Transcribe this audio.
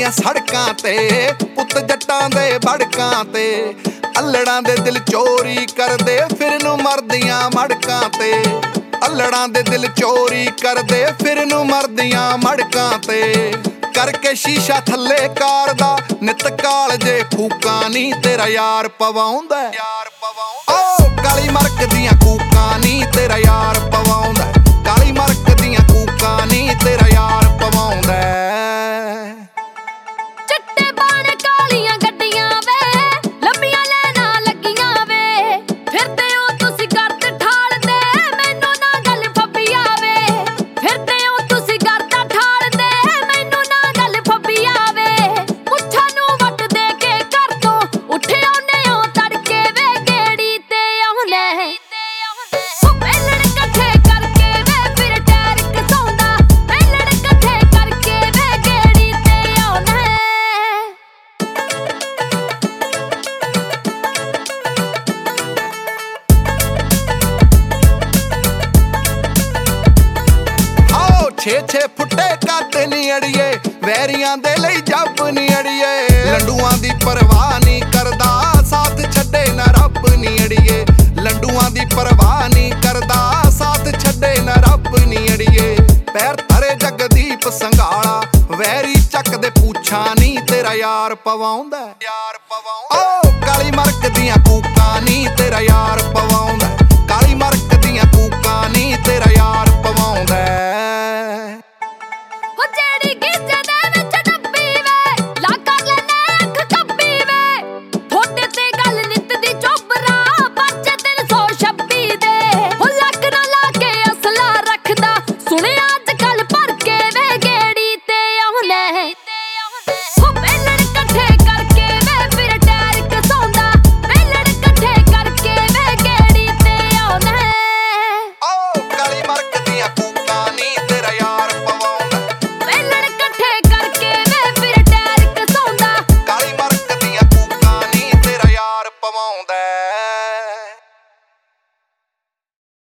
ਫਿਰਦੀਆਂ ਸੜਕਾਂ ਤੇ ਪੁੱਤ ਜੱਟਾਂ ਦੇ ਬੜਕਾਂ ਤੇ ਅੱਲੜਾਂ ਦੇ ਦਿਲ ਚੋਰੀ ਕਰਦੇ ਫਿਰ ਨੂੰ ਮਰਦੀਆਂ ਮੜਕਾਂ ਤੇ ਅੱਲੜਾਂ ਦੇ ਦਿਲ ਚੋਰੀ ਕਰਦੇ ਫਿਰ ਨੂੰ ਮਰਦੀਆਂ ਮੜਕਾਂ ਤੇ ਕਰਕੇ ਸ਼ੀਸ਼ਾ ਥੱਲੇ ਕਾਰ ਦਾ ਨਿਤ ਕਾਲ ਜੇ ਫੂਕਾਂ ਨੀ ਤੇਰਾ ਯਾਰ ਪਵਾਉਂਦਾ ਓ ਕਾਲੀ ਮਰਕ ਦੀਆਂ ਕੂਕਾਂ ਨੀ ਤੇਰਾ ਯਾਰ ਪਵਾਉਂਦਾ ਕਾਲੀ ਮਰਕ ਦੀਆਂ ਕੂਕਾਂ ਨੀ ਤੇਰਾ ਯਾਰ ਪਵਾਉਂਦਾ ਚਿੱਟੇ ਬਾਣ ਕਾਲੀਆਂ ਗੱਡੀਆਂ ਵੇ ਲੰਮੀਆਂ ਲੈਣਾ ਲੱਗੀਆਂ ਵੇ ਫਿਰਦੇ ਹੋ ਤੁਸੀਂ ਗਰਦ ਠਾਲਦੇ ਮੈਨੂੰ ਨਾ ਗੱਲ ਫੱਬੀ ਆਵੇ ਫਿਰਦੇ ਹੋ ਤੁਸੀਂ ਗਰਦ ਠਾਲਦੇ ਮੈਨੂੰ ਨਾ ਗੱਲ ਫੱਬੀ ਆਵੇ ਮੁੱਛਾਂ ਨੂੰ ਵੱਟ ਦੇ ਕੇ ਘਰ ਤੋਂ ਉੱਠ ਆਉਂਦੇ ਹੋ ਤੜਕੇ ਵੇ ਗੇੜੀ ਤੇ ਆਉਂਦੇ ਪਹਿਲਣ ਇਕੱਠੇ ਕਰਕੇ ਵੇ ਫਿਰ ਟੈਰ ਕਸਾਉਂਦਾ ਪਹਿਲਣ ਇਕੱਠੇ ਕਰਕੇ ਵੇ ਗੇੜੀ ਤੇ ਆਉਂਦੇ ਆਓ 6-6 ਫੁੱਟੇ ਕੱਦ ਨੀ ਅੜੀਏ ਵੈਰੀਆਂ ਦੇ ਲਈ ਜੱਬ ਨੀ ਅੜੀਏ ਲੰਡੂਆਂ ਦੀ ਪਰਵਾਹ ਨਹੀਂ ਕਰਦਾ ਸਾਥ ਛੱਡੇ ਨਾ ਰੱਬ ਨੀ ਅੜੀਏ ਲੰਡੂਆਂ ਦੀ ਪਰਵਾਹ ਨਹੀਂ ਕਰਦਾ ਸਾਥ ਛੱਡੇ ਨਾ ਰੱਬ ਨੀ ਅੜੀਏ ਪੈਰ ਧਰੇ ਜਗਦੀਪ ਸੰਘਾਲਾ ਵੈਰੀ ਚੱਕਦੇ ਪੂਛਾਂ ਨੀ ਤੇਰਾ ਯਾਰ ਪਵਾਉਂਦਾ ਓ